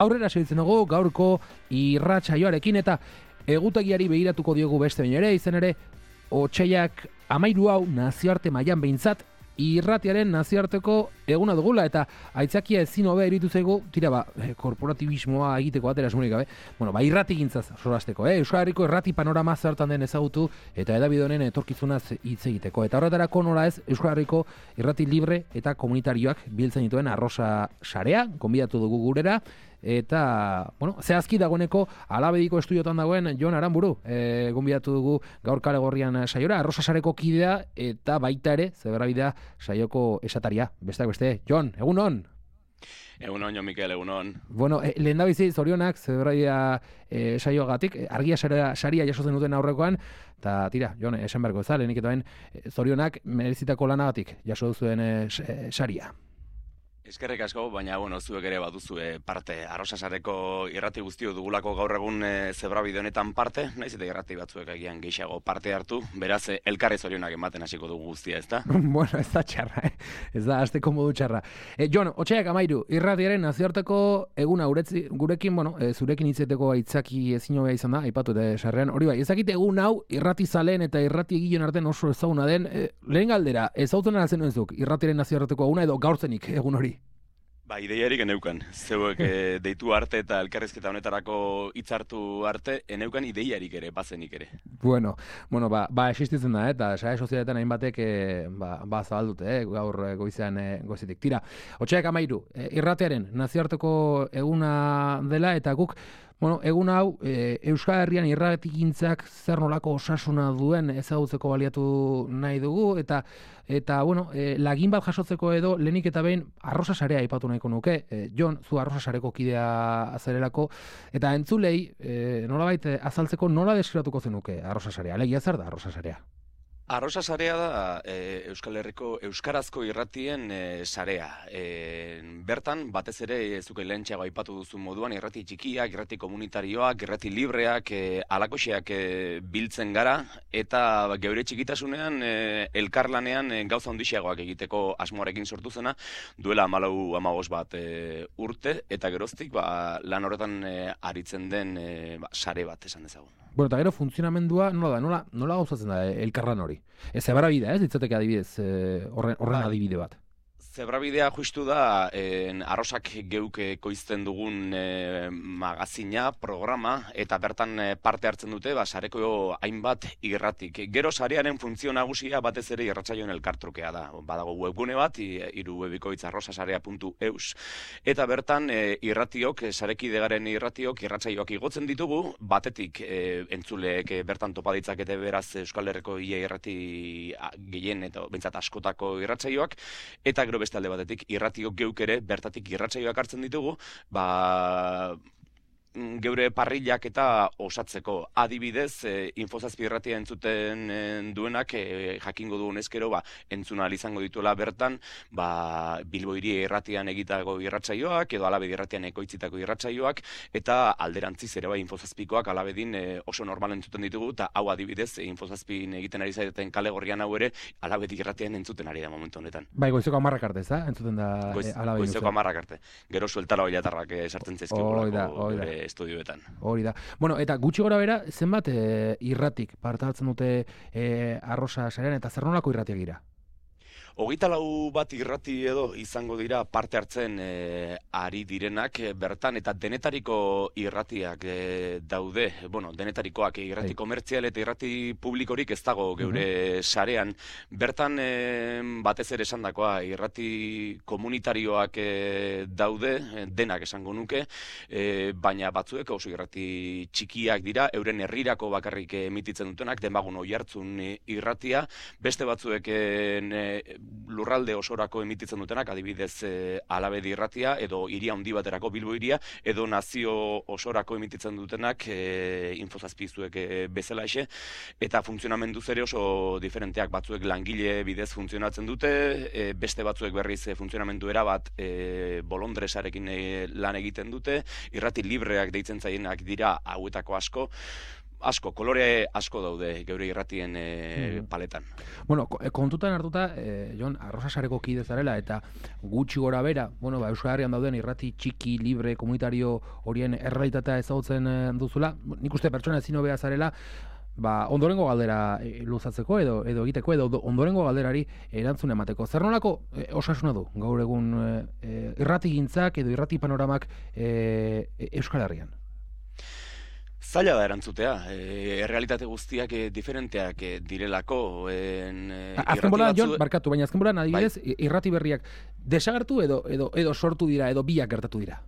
aurrera segitzen dugu gaurko irratsaioarekin eta egutegiari begiratuko diogu beste baino ere, izan ere otsaiak 13 hau nazioarte mailan behintzat irratiaren nazioarteko eguna dugula eta aitzakia ezin hobea iruditu zaigu, korporatibismoa egiteko atera esmurik gabe. Bueno, irratigintzaz sorasteko, Euskal Herriko irrati panorama zertan den ezagutu eta hedabide honen etorkizunaz hitz egiteko. Eta horretarako nola ez Euskal Herriko irrati libre eta komunitarioak biltzen dituen Arrosa Sarea, gonbidatu dugu gurera. Eta, zehazki dagoeneko Alabediko estudiotan dagoen Jon Aranburu gonbidatu dugu gaur Kalegorrian saiora, Arrosa Sareko kidea eta baita ere, Zebrabidea saioko esataria. Besteak beste, Jon, egunon? Egunon, Jon Mikel, egunon. Lehendabizi, zorionak, Zebrabidea saioagatik, argia saria jasotzen duten aurrekoan, eta tira, Jon, esan beharko ez da, lehenik eta zorionak merezitako lanagatik jaso duzuen saria. Eskerrik asko, baina, zuek ere baduzue parte. Arrosa Sareko irrati guztio dugulako gaur egun Zebrabide honetan parte, naiz eta irrati batzuek agian gehiago parte hartu, beraz, elkarri zorionak ematen hasiko dugu guztia, ezta? Ez da txarra, ez da, azteko modu txarra. Jon, otsaiak 13, irratiaren nazioarteko eguna gurekin, zurekin hitzeteko aitzaki ezin hobea izan da, aipatu eta sarrean, hori bai, ezakite egun hau irrati zaleen eta irrati egilen artean oso ezaguna den, lehen galdera, ezautzen arazen nuenzuk, irratiaren nazioarteko eguna edo gaurtzenik egun hori? Ideiarik eneukan. Zeuek deitu arte eta elkarrizketa honetarako hitzartu arte, eneukan ideiarik ere, bazenik ere. Existitzen da, eta sare sozialetan hainbatek zabaldute, gaur goizean goizetik. Tira, otsaiak 13, irratiaren nazioarteko eguna dela, eta guk, egun hau, Euskal Herrian irratigintzak zer nolako osasuna duen ezagutzeko baliatu nahi dugu, eta lagin bat jasotzeko edo lehenik eta behin Arrosa Sarea aipatu nahiko nuke. Jon, zu Arrosa Sareko kidea azarelako, eta entzulei nolabait azaltzeko nola deskribatuko zenuke Arrosa Sarea? Alegia zer da Arrosa Sarea? Arrosa Sarea da Euskal Herriko euskarazko irratien sarea. Bertan, batez ere, zuke lehentxeago aipatu duzu moduan, irrati txikiak, irrati komunitarioak, irrati libreak, alakoxeak biltzen gara, eta geure txikitasunean, elkarlanean gauza ondixeagoak egiteko asmoarekin sortu zena, duela 14-15 bat urte, eta geroztik lan horretan aritzen den sare bat esan dezagun. Eta gero funtzionamendua nola gauzatzen da elkarlan hori? Zebrabidea, ez ditzateke adibidez horren adibide bat? Zebrabidea justu da Arrosak geuk ekoizten dugun magazina, programa, eta bertan parte hartzen dute sareko hainbat irratik. Gero sarearen funtzio nagusia batez ere irratsaioen elkartrukea da. Badago webgune bat, webikoitz arrosasarea.eus, eta bertan irratiok, sarekidegaren irratiok, irratsaioak igotzen ditugu, batetik entzuleek bertan topa ditzakete beraz Euskal Herriko ia irrati gehien eta behintzat askotako irratsaioak, eta gero beste alde batetik irratiok geuk ere bertatik irratsaioak hartzen ditugu, geure parrillak eta osatzeko. Adibidez, Infozazpi irratia entzuten duenak jakingo dugun ezkero entzuna izango dituela bertan Bilbo Hiri irratian egitako irratsaioak edo Alabedi irratian ekoitzitako irratsaioak, eta alderantziz ere Infozazpikoak Alabedin oso normal entzuten ditugu, eta hau adibidez Infozazpin egiten ari zaiten Kalegorrian hau ere Alabedi irratian entzuten ari da momentu honetan. Goizeko 10 arte, ez da? Entzuten da Alabedi. Goizeko 10 arte. Gero sueltara oiatarrak sartzen zaizkigulako estudioetan. Hori da. Eta gutxi gora bera, zenbat irratik parte hartzen dute Arrosa Sarean, eta zer nolako irratiak dira? 24 bat irrati edo izango dira parte hartzen ari direnak bertan, eta denetariko irratiak daude, denetarikoak irrati komertzial eta irrati publikorik ez dago geure sarean. Bertan batez ere esandakoa irrati komunitarioak daude, denak esango nuke, baina batzuek oso irrati txikiak dira, euren herrirako bakarrik emititzen dutenak, Demagun Oiartzun irratia, beste batzuek lurralde osorako emititzen dutenak, adibidez Alabedi irratia, edo hiria handi baterako Bilbo hiria, edo nazio osorako emititzen dutenak Infozazpizuek bezala exe, eta funtzionamenduz ere oso diferenteak, batzuek langile bidez funtzionatzen dute, beste batzuek berriz funtzionamendu erabat bolondresarekin lan egiten dute, irrati libreak deitzen zaienak dira hauetako asko. asko, kolore asko daude geure irratien paletan. Bueno, kontutan hartuta, Jon, Arrosasareko kide zarela, eta gutxi gora bera, Euskal Herrian dauden irrati txiki, libre, komunitario horien errealitatea ezagutzen duzula, nik uste pertsona ezin hobea zarela, ondorengo galdera luzatzeko edo egiteko, edo ondorengo galderari erantzun emateko. Zer nolako osasuna du gaur egun irratigintzak edo irrati panoramak Euskal Herrian? Zaila da erantzutea, errealitate guztiak diferenteak direlako. Azken bolan, Jon, barkatu, baina azken bolan, adibidez, irrati berriak desagertu edo sortu dira, edo biak gertatu dira?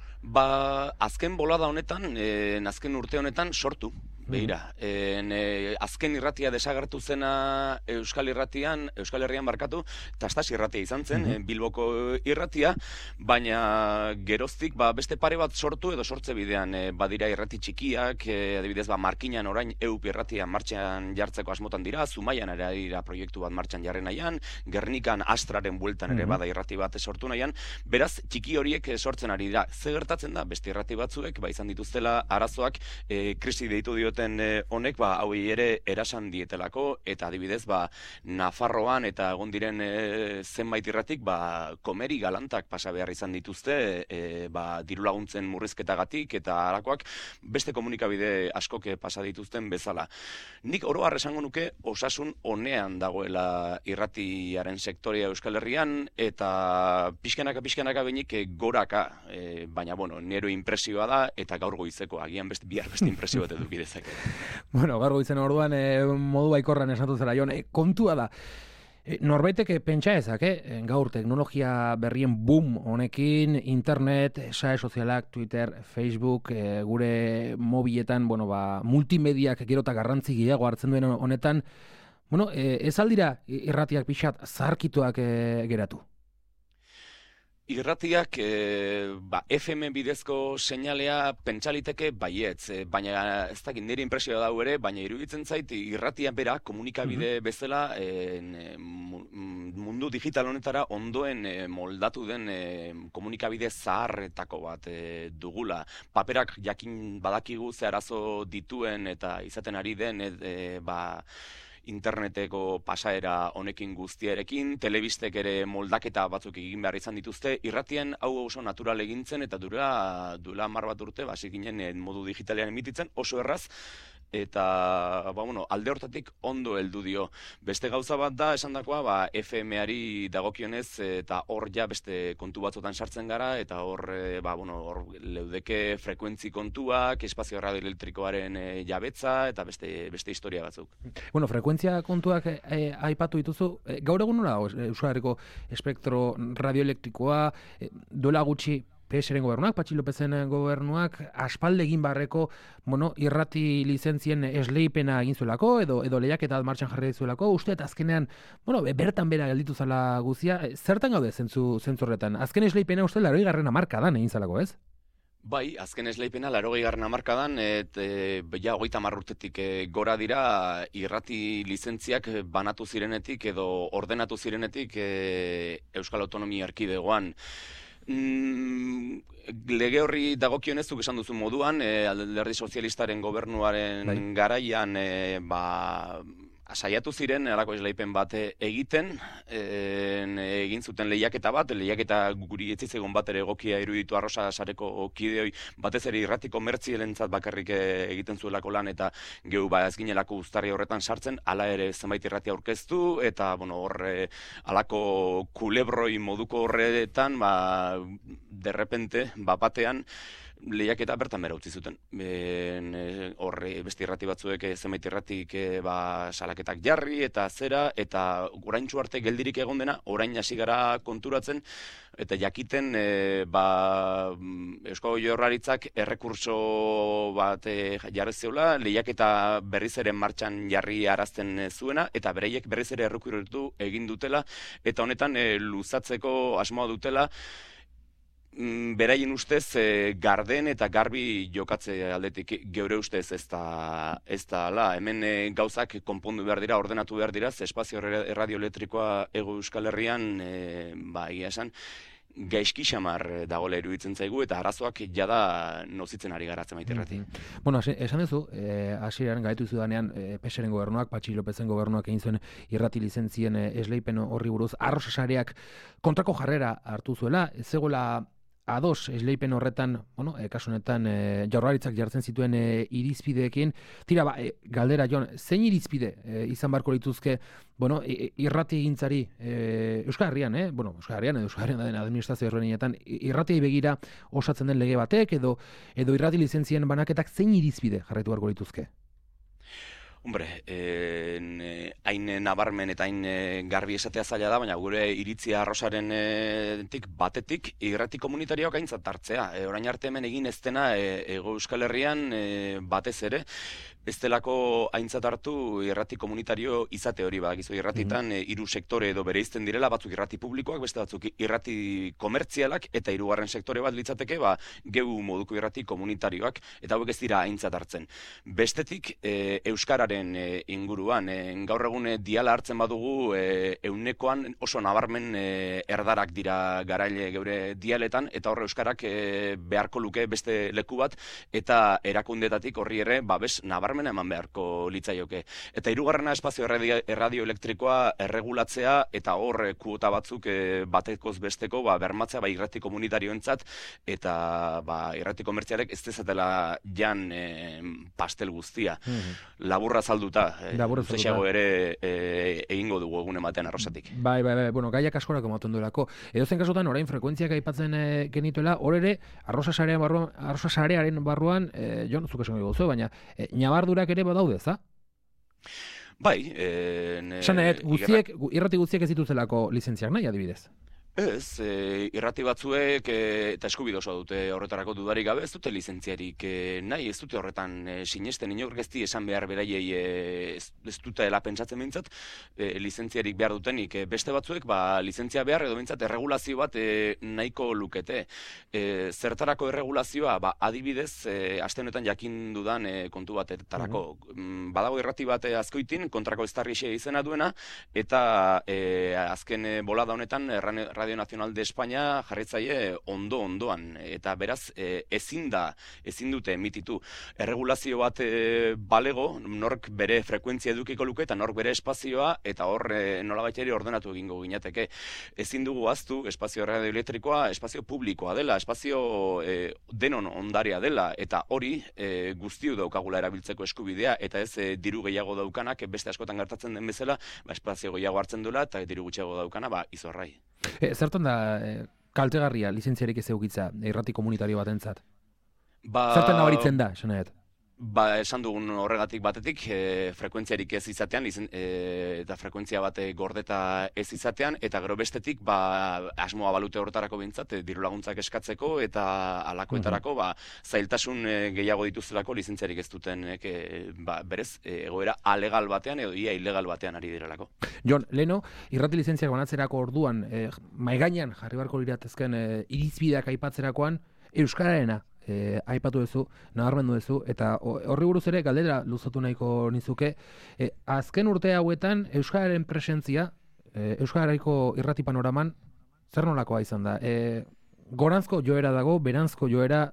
Azken bolada honetan, azken urte honetan sortu. Beira, azken irratia desagertu zena Euskal Herrian barkatu, Tastas irratia izan zen, Bilboko irratia, baina geroztik beste pare bat sortu edo sortze bidean badira irrati txikiak, adibidez Markinan orain EUP irratia martxan jartzeko asmotan dira, Zumaian ere dira proiektu bat martxan jarri nahian, Gernikan Astraren bueltan ere bada irrati bat sortu nahian, beraz txiki horiek sortzen ari dira. Ze gertatzen da, beste irrati batzuek, izan dituztela arazoak, krisi deitu dioten honek hauei ere erasan dietelako, eta adibidez Nafarroan eta egon diren zenbait irratik komeri galantak pasa behar izan dituzte diru laguntzen murrizketagatik eta halakoak beste komunikabide askok pasa dituzten bezala. Nik oro har esango nuke osasun onean dagoela irratiaren sektorea Euskal Herrian, eta pixkanaka behinik goraka, baina nero impresioa da, eta gaur goizeko agian bihar beste impresio bat eduki dezake. Gaur goizen orduan modu baikorran esatu zara, Jon, kontua da. Norbaiteke pentsa ezak, gaur teknologia berrien boom honekin, internet, sare sozialak, Twitter, Facebook, gure mobiletan, multimediak gero eta garrantzi gehiago hartzen duen honetan, ez aldira irratiak pixat zarkituak geratu? Irratiak FM bidezko seinalea pentsaliteke baietz, baina ez dakit nire impresioa dau ere, baina iruditzen zait irratia bera komunikabide bezala mundu digital honetara ondoen moldatu den komunikabide zaharretako bat dugula. Paperak jakin badakigu ze arazo dituen eta izaten ari den interneteko pasaera honekin guztiarekin, telebistek ere moldaketa batzuk egin behar izan dituzte, irratien hau oso natural egintzen eta duela 10 bat urte, hasi ginen modu digitalean emititzen, oso erraz, eta alde hortatik ondo heldu dio. Beste gauza bat da, esandakoa, FM-ari dagokionez, eta hor beste kontu batzutan sartzen gara, eta hor leudeke frekuentzi kontuak, espazio radioelektrikoaren jabetza, eta beste historia batzuk. Frekuentzia kontuak aipatu dituzu, gaur egun nola Euskal Herriko espektro radioelektrikoa, duela gutxi PSren gobernuak, Patxi Lopezen gobernuak, aspalde egin barreko irrati lizentzien esleipena egin zuelako, edo lehiaketa martxan jarri zuelako, uste eta azkenean, bertan bera gelditu zala guzia, zertan gaude zentzu horretan? Azken esleipena uste 80. hamarkadan egin zalako, ez? Bai, azken esleipena 80. hamarkadan, ja 30 urtetik gora dira irrati lizentziak banatu zirenetik edo ordenatu zirenetik Euskal Autonomia Erkidegoan. Lege horri dagokionezuk esan duzu moduan, Alderdi Sozialistaren gobernuaren garaian saiatu ziren halako esleipen bat egiten, egin zuten lehiaketa bat, lehiaketa guri etzizegon bat ere egokia iruditu Arrosasareko kideoi, batez ere irrati komertzielentzat bakarrik egiten zuelako lan, eta gehu ez ginelako uztarri horretan sartzen, hala ere zenbait irrati aurkeztu, eta horre halako kulebroi moduko horretan, derrepente, batean, lehiaketa bertan bera utzi zuten. Horre beste irrati batzuek zenbait irratik salaketak jarri eta zera, eta oraintsu arte geldirik egon dena, orain hasi gara konturatzen, eta jakiten Eusko Jaurlaritzak errekurso bat jarri zeula, lehiaketa berriz ere martxan jarri arazten zuena, eta bereiek berriz ere errekurritu egin dutela, eta honetan luzatzeko asmoa dutela, beraien ustez garden eta garbi jokatze aldetik, geure ustez ez da ala. Hemen gauzak konpondu behar dira, ordenatu behar dira, espazio radioelektrikoa Hego Euskal Herrian, egia esan, gaizki xamar dagoela iruditzen zaigu, eta arazoak jada nozitzen ari garatzen maite irrati. Bueno, esan duzu, hasieran gaitu zudanean, PSren gobernuak, Patxi Lopezen gobernuak egin zuen irrati lizentzien esleipen horri buruz, Arrosa Sareak kontrako jarrera hartu zuela, ez zegoela ados esleipen horretan, bueno, kasu honetan Jaurlaritzak jartzen zituen irizpideekin. Tira, galdera, Jon, zein irizpide izan barko lituzke, bueno, irrati egintzari Euskal Herrian, bueno, Euskal Herrian edo Euskal Herrian den administrazio ezberdinetan irratiei begira osatzen den lege batek edo irrati lizentzien banaketak zein irizpide jarraitu barko lituzke? Hombre, hain nabarmen eta hain garbi esatea zaila da, baina gure iritzia Arrosaren batetik irrati komunitarioak aintzat hartzea. Orain arte hemen egin ez dena Hego Euskal Herrian batez ere, ez delako aintzat hartu irrati komunitario izate hori, badakizu irratitan hiru sektore edo bereizten direla, batzuk irrati publikoak, beste batzuk irrati komertzialak, eta hirugarren sektore bat litzateke, geu moduko irrati komunitarioak, eta hauek ez dira aintzat hartzen. Bestetik, euskararen inguruan, gaur egun diala hartzen badugu, eunekoan oso nabarmen erdarak dira garaile geure dialetan, eta horre euskarak beharko luke beste leku bat, eta erakundetatik horri ere, babes nabarmen eman beharko litzaioke. Eta hirugarrena espazio erradio elektrikoa erregulatzea eta hor kuota batzuk batekoz besteko bermatzea irrati komunitarioentzat eta irrati komertzialek ez dezatela jan pastel guztia. Laburra salduta, zexago ere egingo dugu egun ematen Arrosatik. Bai, bueno, gaiak askorako ematen duelako. Edozen kasutan orain frekuentziak aipatzen genituela, hor ere Arrosa Sarearen barruan, Jon, zuk esan gozu, baina ñabardurak ere badaude, za? Bai, irrati guztiek ez dituztelako lizentziak nahi, adibidez? Ez, irrati batzuek eta eskubide osoa dute horretarako dudarik gabe, ez dute lizentziarik nahi, ez dute horretan sinesten, inork ez di esan behar beraiei ez dutela pentsatzen behintzat, lizentziarik behar dutenik. Beste batzuek, lizentzia behar edo behintzat erregulazio bat nahiko lukete. Zertarako erregulazioa, adibidez, aste honetan jakin dudan kontu batetarako. Badago irrati bat Azkoitin, kontrako estarrixe izena duena, eta azken bolada honetan Radio Nacional de España jarritzaile ondoan, eta beraz ezin dute emititu erregulazio bat balego, nork bere frekuentzia edukiko luke eta nork bere espazioa, eta hor nolabait ere ordenatu egingo ginateke. Ezin dugu ahaztu espazio radioelektrikoa espazio publikoa dela, espazio denon ondarea dela, eta hori guztiu daukagula erabiltzeko eskubidea, eta ez diru gehiago daukanak beste askotan gertatzen den bezala, espazio gehiago hartzen duela eta diru gutxiago daukana, izorrai. Zertan da kaltegarria lizentziarik ez egukitza irrati komunitario batentzat? Zertan nabaritzen da, esan edo? Esan dugun horregatik batetik, frekuentziarik ez izatean, eta frekuentzia bat gordeta ez izatean, eta gero bestetik, asmoa balute horretarako bintzat, diru laguntzak eskatzeko, eta alakoetarako, zailtasun gehiago dituztelako lizentziarik ez duten, berez, egoera alegal batean, edo ia ilegal batean ari direlako. Jon, leno, irrati lizentziak banatzerako orduan, maigainan jarri barko liratezken irizbideak aipatzerakoan, euskararena aipatu duzu, nabarmendu duzu, eta horri buruz ere galdera luzatu nahiko nizuke. Azken urte hauetan euskararen presentzia, euskaraiko irrati panoraman, zer nolakoa izan da? Goranzko joera dago, beranzko joera,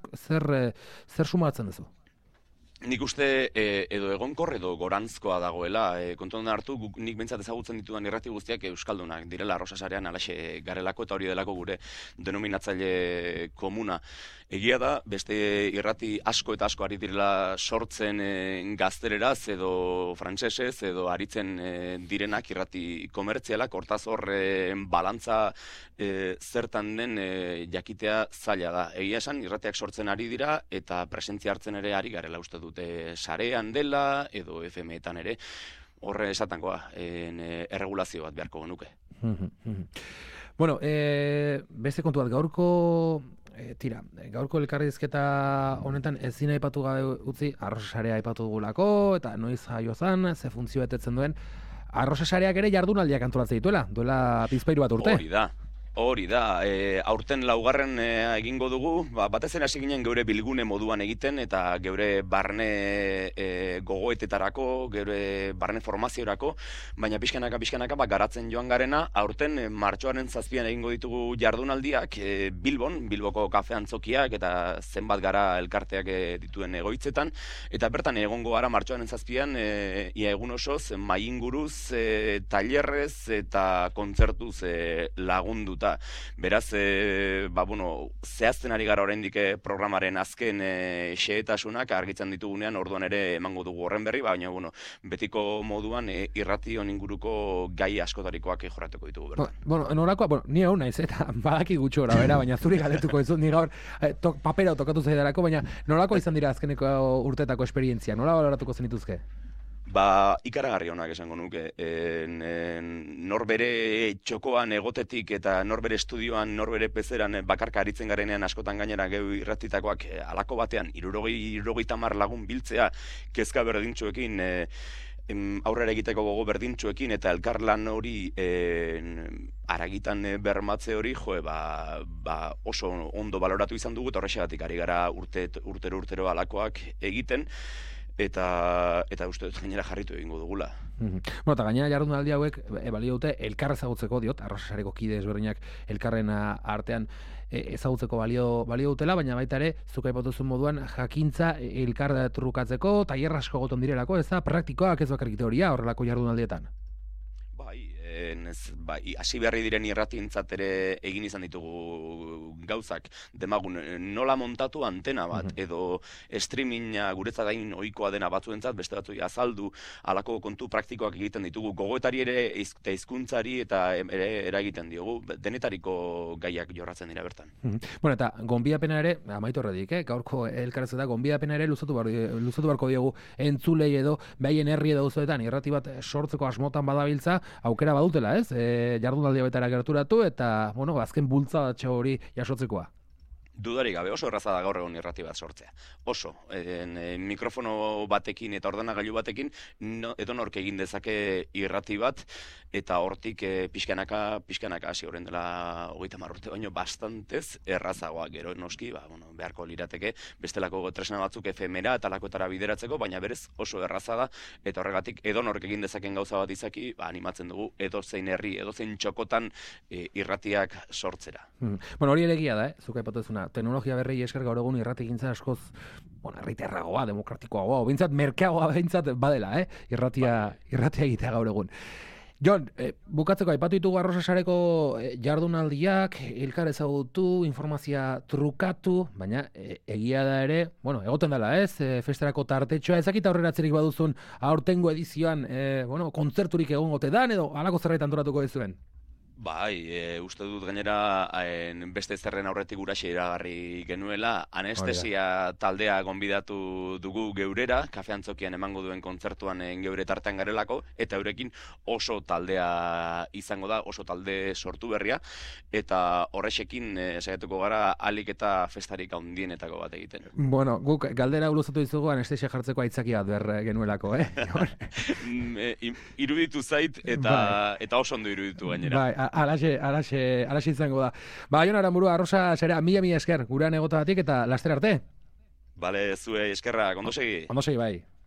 zer sumatzen duzu? Nik uste edo egonkor edo gorantzkoa dagoela, kontuan hartu, nik behintzat ezagutzen ditudan irrati guztiak euskaldunak direla Arrosa Sarean alaxe garelako eta hori delako gure denominatzaile komuna. Egia da, beste irrati asko eta asko ari direla sortzen gazteleraz edo frantsesez edo aritzen direnak irrati komertzialak, hortaz hor balantza zertan den jakitea zaila da. Egia esan, irratiak sortzen ari dira eta presentzia hartzen ere ari garela uste dute sarean dela edo FM-etan ere. Horre esatangoa, erregulazio bat beharko genuke. Bueno, beste kontu bat, gaurko elkarrizketa honetan ezin aipatu gabe utzi, Arrosa Sarea aipatu dugulako, eta noiz jaio zan, ze funtzio betetzen duen. Arrosa Sareak ere jardunaldiak antolatzen dituela, duela bizpahiru bat urte. Hori da. Hori da, aurten laugarren egingo dugu, batez ere hasi ginen geure bilgune moduan egiten eta geure barne gogoetetarako, geure barne formaziorako, baina pixkanaka garatzen joan garena, aurten martxoaren 7 egingo ditugu jardunaldiak Bilboko kafe antzokiak eta zenbat gara elkarteak dituen egoitzetan, eta bertan egongo gara martxoaren 7 ia egun osoz, mainguruz, tailerrez eta kontzertuz lagunduta. Beraz, zehazten ari gara oraindik programaren azken xehetasunak argitzen ditugunean, orduan ere emango dugu horren berri, baina betiko moduan irrati honen inguruko gai askotarikoak jorratuko ditugu bertan. Norakoa, ni hau naiz, eta badaki gutxo gora, baina zuri galdetuko ez ni gaur papera tokatu zaidarako, baina nolakoa izan dira azkeneko urteetako esperientzia, nola baloratuko zenituzke? Ikaragarri honak esango nuke. Norbere txokoan egotetik eta norbere estudioan, norbere pezeran bakarka aritzen garenean askotan gainera gehu irratitakoak alako batean, 60 lagun biltzea kezka berdintxuekin, aurrera egiteko gogo berdintxuekin eta elkarlan hori aragitan bermatze hori oso ondo baloratu izan dugu, eta horrexegatik ari gara urtero alakoak egiten, eta uste dut gainera jarritu egingo dugula. Eta gainera jardunaldi hauek balio dute elkar ezagutzeko, Arrosasareko kide ezberdinak elkarren artean ezagutzeko balio dutela, baina baita ere, zuk aipatuzun moduan jakintza elkar trukatzeko, tailer asko goton direlako, ez da praktikoak ez bakarrik teoria horrelako jardunaldietan. Hasi berri diren irratientzat ere egin izan ditugu gauzak, demagun nola montatu antena bat, edo streaminga guretzat gain ohikoa dena batzuentzat, beste batzuei azaldu, halako kontu praktikoak egiten ditugu, gogoetari ere eta hizkuntzari eta ere eragiten diogu, denetariko gaiak jorratzen dira bertan. Eta gonbidapena ere, amaitu horredik, gaurko elkarrezketa, gonbidapena ere luzatu barko diogu entzulei edo, behaien herri edo uzuetan, irrati bat sortzeko asmotan badabiltza, aukera badutela, ez? Jardunaldi betara gerturatu eta, azken bultzatxo hori jasotzekoa. Dudarik gabe, oso erraza da gaur egon irrati bat sortzea. Oso, mikrofono batekin eta ordenagailu batekin, edonork egin dezake irrati bat, eta hortik pixkanaka hasi horren dela 30 urte, baino bastantez errazagoa gero noski, beharko lirateke, bestelako tresna batzuk efemera eta lakoetara bideratzeko, baina berez oso erraza da, eta horregatik edonork egin dezaken gauza bat izaki, animatzen dugu edozein herri, edozein txokotan irratiak sortzera. Hori ere egia da, zuk aipatuzuna, teknologia berri esker gaur egun irratigintza askoz herriterragoa, demokratikoagoa, bintzat merkeagoa bintzat badela, irratia egitea gaur egun. Jon, bukatzeko aipatu ditugu Arrosasareko jardunaldiak, elkar ezagutu, informazioa trukatu, baina egia da ere, egoten dela ez, festerako tartetxoa, ezakita aurreratzerik baduzun aurtengo edizioan, kontzerturik egongote dan, edo halako zerbait antolatuko duzuen? Uste dut gainera beste zerren aurretik guraxe iragarri genuela, anestesia taldea gonbidatu dugu geurera, kafe antzokian emango duen kontzertuan geure tartean garelako, eta eurekin oso taldea izango da, oso talde sortu berria, eta horrexekin saiatuko gara alik eta festarik handienetako bat egiten. Guk galdera luzatu dizugu anestesia jartzeko aitzaki bat behar genuelako, Iruditu zait eta oso ondo iruditu gainera. Alaxe izango da. Jon Aranburu, Arrosasera, mila esker, gurean egotatik eta laster arte. Bale, zue eskerrak, ondo segi. Ondo segi, bai.